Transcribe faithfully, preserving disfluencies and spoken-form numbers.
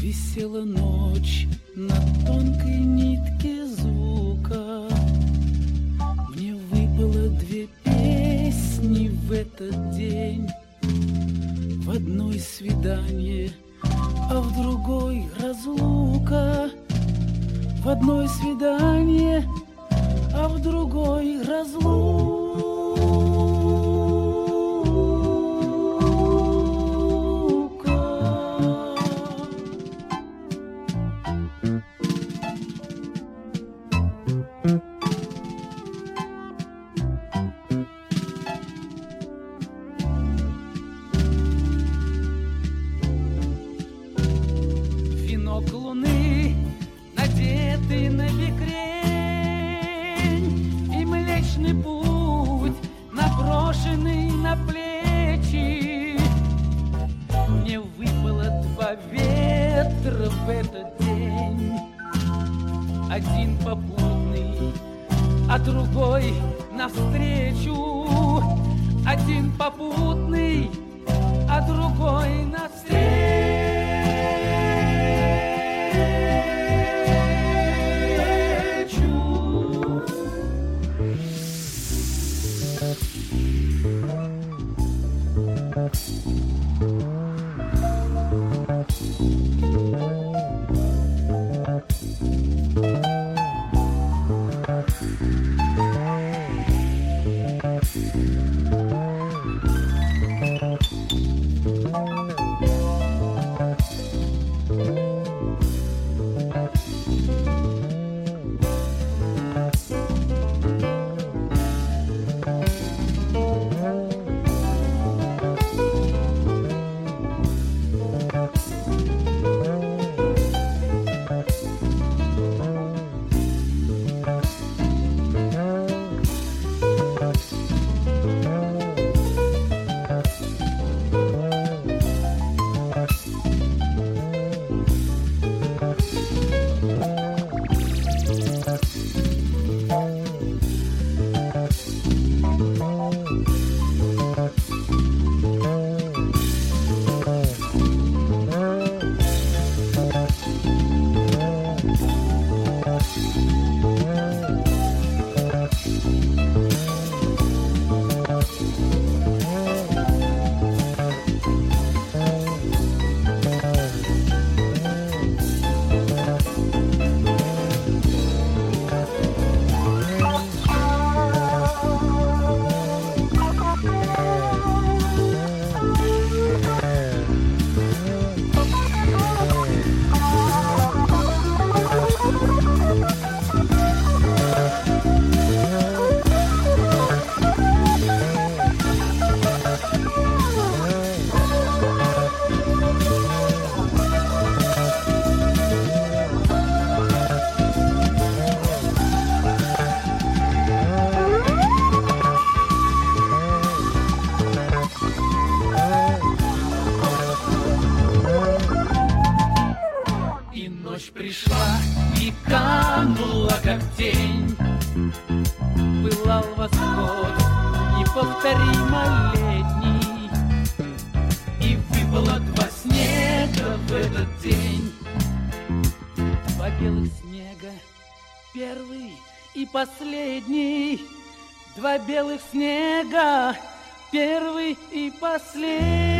Висела ночь на тонкой нитке звука. Мне выпало две песни в этот день. В одной свидание, а в другой разлука. В одной свидание, а в другой разлука. Венок луны, надетый на бекрень, и Млечный Путь, наброшенный на плечи. Мне выпало два ветра в этот день. Один попутный, а другой навстречу. Один попутный, а другой навстречу. Пришла и канула, как тень. Пылал восход неповторимо летний, и выпало два снега в этот день. Два белых снега, первый и последний. Два белых снега, первый и последний.